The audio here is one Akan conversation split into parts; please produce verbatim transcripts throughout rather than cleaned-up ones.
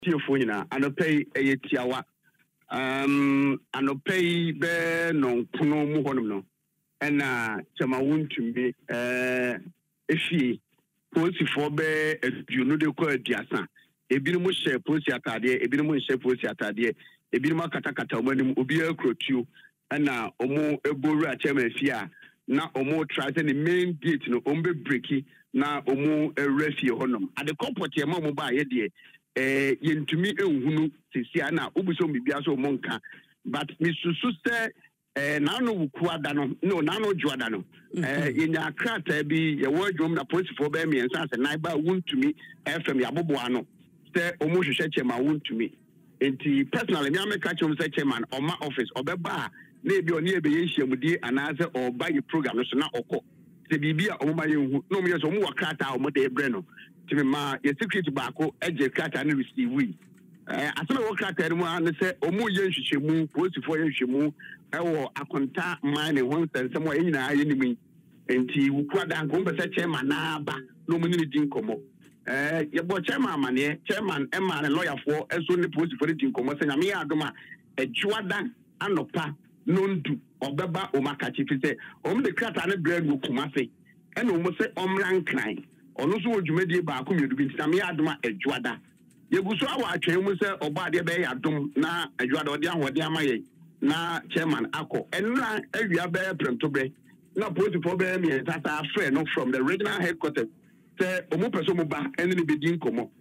Tiofuna, anopay a tiawa. Um, anopay be non puno muhono. And uh, Chamawun to me, uh, if she post for be, you know, the call Diasa. A bit share post atade, a bit share post atade, a bit more katakata when you be a crotu, and now omo a bora chairman fear. Now omo tries the main gate no ombe breaki, now omo a refugee honum. At the corporate your mom by a dear. Eh, yentumi ehunu sisi ana obuso mbibia so monka but misusu se eh nano wukuada no no nano juada no eh yenya krata bi ye wodwom na police for be me ensa se nai ba wuntumi fm yabobo ano se omo hwehwe chema wuntumi enti personally me ameka chom se chairman oma office obeba na ebi oni ebe yenhyiamudi anaze oba ye program no so na okọ se bibia omo ma yenhu no mo yeso omo wakrata omo de ebre no ma ye secret baako eje kata na receive we eh asema wo kata mu an se omu ye nhwehwemu posifo ye nhwehwemu ewo akonta man ne hon sense mo enyina aye ni mi enti wukwada nko be se chairman na aba no mu ni din komo eh ye bo chairman amane chairman e ma ne lawyer for eso ne posifo ne din komo se nyame ya adoma ejuada anopa nondu obeba o makachi fi se om de kata ne bread go kumase e no mo se omran kran ono so odwumadi ba ko medu binti na me adoma adwada yeguso awa atwen mu se oba de be yadom na adwada ode ahode amaye na chairman akọ enra awia be premtobre na political be me tata afre no from the regional headquarters say omo person mo ba ene ne bedin komo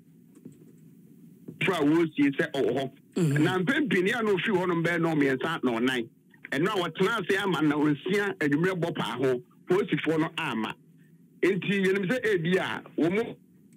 tra wo si se oho na mpempini a no fi ho no be no me nsa no nine enra wotena se ama na onsia adwumre bopa ho posifo no ama enti yenim se ebia wo mo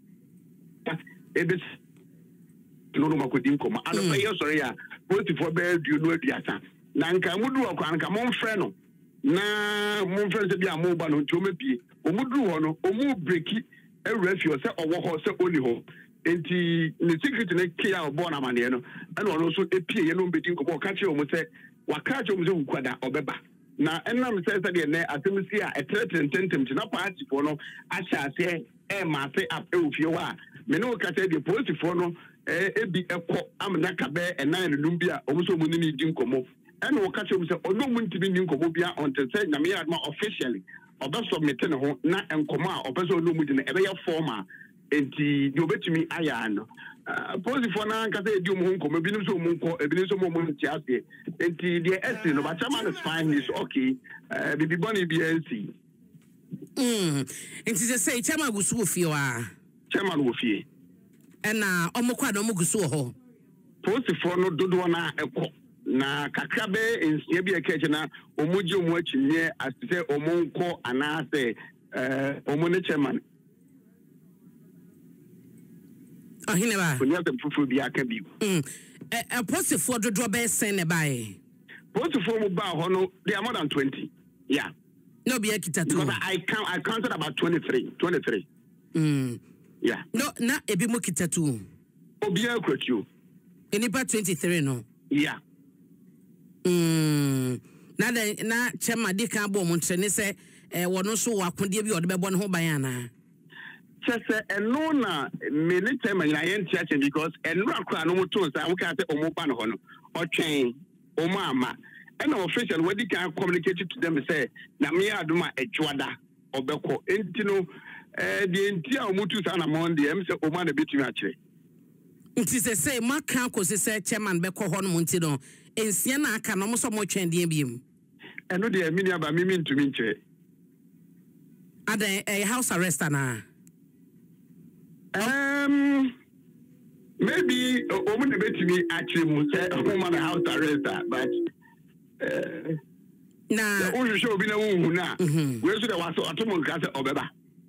ebes no no makodin koma ano pe yo sori ya postifo be du no aduasa na nka mudu okwa nka mo mfre no na mo mfre se bia mo ba no nti o mepie o mudu ho no o mu breaki ewrafio se owo ho se oni ho enti ne secret ne kia obo na mane no ana ono so epie ye no mbedin koma o ka che o mo se waka che o mo se ukwada obeba na enam se se de ne atemsi a etretententem na party for no ahyase e ma se ap e ofie wa me no ka se de police for no e ebi ekọ amna ka be enan num bia omuso mu ni di nkomo ene wo ka che mu se ono mu ntimi ni nkomo bia until say na me ya ma officially oba submit ne ho na enkomo a obeso ono mu di ne ebe ya forma enti di obetumi aya no police for na ka se di mu nkomo bi no so mu nko ebi no so mu mu ntiase enti the S no but chairman is fine is okay uh, bibi boni B N C mm enti se say chairman gusu ofie wa chairman wo fie ena omokwa na omugusu ho police for no dodo na ekọ na kakra be ensia bi ekeche na omuji omu achinye asise omunko anase eh omu ne chairman ahine ba onya se fufu bi aka bi mm eh police for dodo be sen ne bae police for mu ba ho no they are more than twenty yeah no be akita too because i count I counted about twenty-three twenty-three mm yeah no na ebi mu kita too obi akwatio enipa twenty-three no yeah mm na de na chema de kan bo mu ntrene se eh wono so wakode bi ode bebo ne ho ban ana chese eno na me ne tema na yen tiache because eno akra no muto sa wo ka se omo ba no ho no otwen omo ama ena official wadi kan communicate to them say na me adoma adwada obekọ enti no eh de enti a omutu sa na monday em se omo na betumi akire nti se say maka ko se se chairman bekọ ho no nti no ensia na aka no mo so mo twen de biem eno de amini aba mimi ntumi nkire ada a house arrest na um maybe omo na betumi akire mu se omo na house arrest but eh na o show obi na wu na we so de waso atomo nka se obeba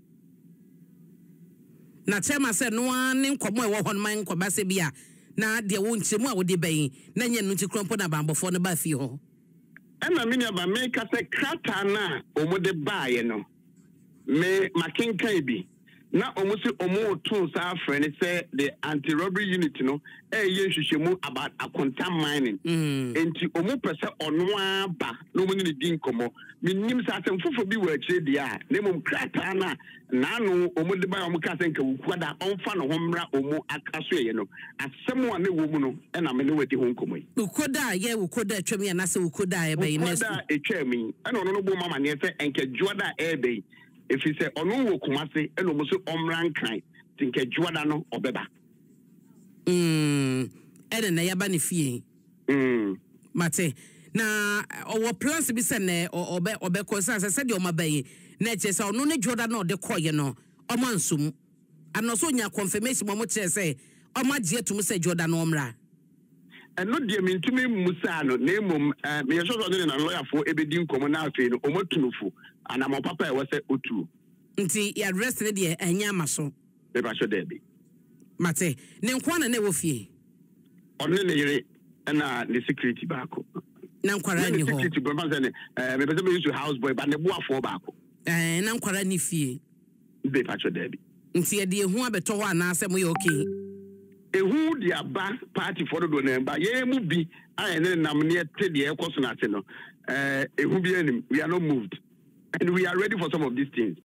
na chairman se no an nkomo e wo hon man nkoba se bia na de wo nchemu a wo de bayin na nya no ntikrompo na bambofo no ba fi ho ena mini aba me ka se krata na omo de baaye no me makenkan bi na almost almost two sa friend say the anti-robbery unit no eh yen hwehwemu about akonta mining enti omo pese ono aba no mo ni din komo minim sa asem fofo bi wa kire dia na mom krata na na no omo de ba omo ka se nka wukwada onfa no homra omo akaso ye no asem wa na wo mu no e na me ne wadi ho nkomo yi wukoda ye wukoda atwam ya na se wukoda e be next wukoda etwam yi e no no bo mama ne se enke juada e be if he say onu wo kumase e no mo so omran kan tinke juada no obeba mm ene na yaba ne fie mm mate na owo plans bi se ne obe obe ko sa se de o mabayi na che se onu ne juada no de koye no o mansum anoso nya confirmation mo mo che se o ma je tum se juada no omra eno de mi ntumi musa no na emom me yeso so de na lawyer fo ebedi nkomo na afi no o matunufu ana mo papa e wose otu nti ya arrest ne de anya amaso be ba sho de bi mate ne nkwana na wo fie onne ne yire na ne security baako na nkwara ni ho security bo ba se ne eh me pese me use house boy ba ne bo afo baako eh na nkwara ni fie be ba sho de bi nti ye de ehu abeto ho ana asem ye okay ehu di aba party for do na ba ye mu bi aye ne nam ne te de e koso na te no eh ehu bi anim we are not moved and we are ready for some of these things